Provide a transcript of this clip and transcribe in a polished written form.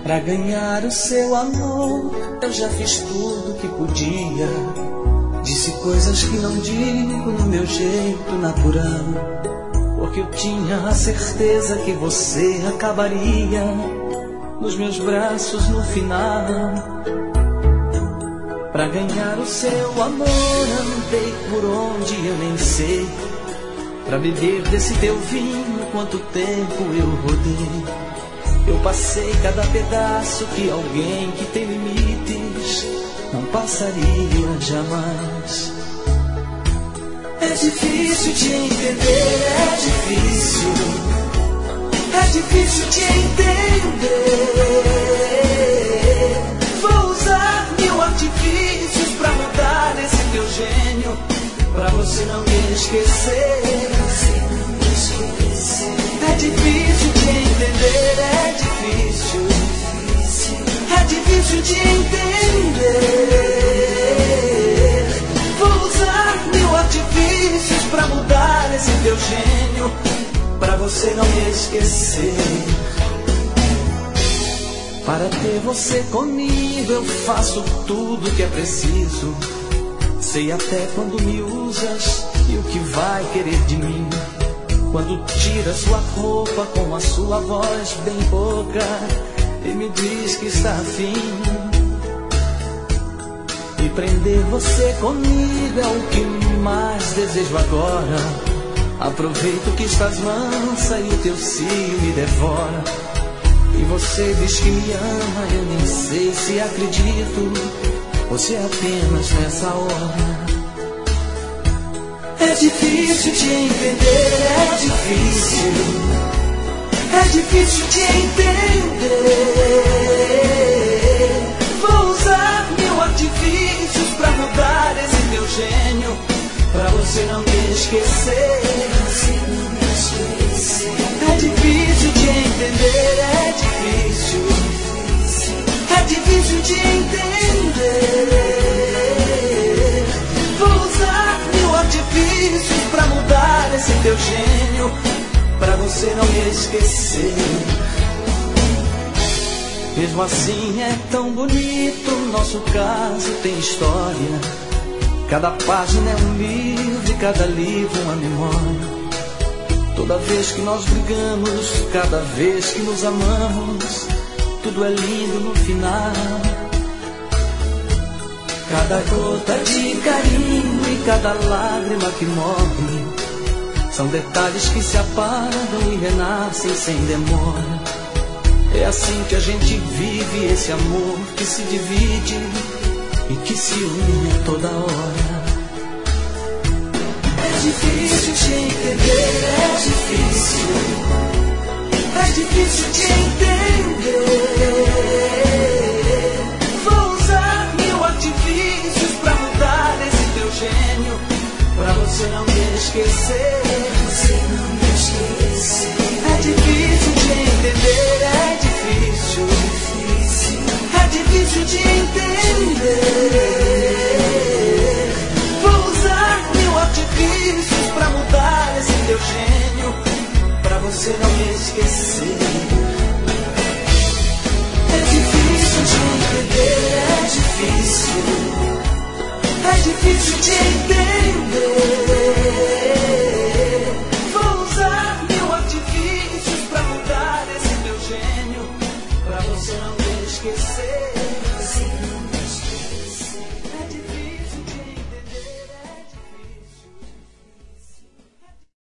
Pra ganhar o seu amor, eu já fiz tudo que podia. Disse coisas que não digo no meu jeito natural, porque eu tinha a certeza que você acabaria nos meus braços no final. Pra ganhar o seu amor, andei por onde eu nem sei. Pra beber desse teu vinho, quanto tempo eu rodei. Eu passei cada pedaço que alguém que tem limites não passaria jamais. É difícil te entender, é difícil te entender. Vou usar mil artifícios pra mudar esse teu gênio, pra você não me esquecer. É difícil te entender, é difícil te entender. Vou usar mil artifícios pra mudar esse teu gênio, pra você não me esquecer. Para ter você comigo eu faço tudo que é preciso. Sei até quando me usas e o que vai querer de mim. Quando tira sua roupa com a sua voz bem pouca e me diz que está afim. E prender você comigo é o que mais desejo agora. Aproveito que estás mansa e o teu cio me devora. E você diz que me ama, eu nem sei se acredito, ou se é apenas nessa hora. É difícil te entender, é difícil te entender. Vou usar mil artifícios pra mudar esse teu gênio, pra você não me esquecer. É difícil te entender, é difícil te entender. Vou usar mil artifícios pra mudar esse teu gênio, pra você não me esquecer. Mesmo assim é tão bonito, nosso caso tem história. Cada página é um livro e cada livro uma memória. Toda vez que nós brigamos, cada vez que nos amamos, tudo é lindo no final. Cada gota de carinho e cada lágrima que morre são detalhes que se apagam e renascem sem demora. É assim que a gente vive esse amor que se divide e que se une a toda hora. É difícil te entender, é difícil te entender. Vou usar mil artifícios pra mudar esse teu gênio, pra você não me esquecer. É difícil te entender, é difícil te entender. Vou usar mil artifícios pra mudar esse teu gênio, pra você não me esquecer. É difícil te entender, é difícil te entender.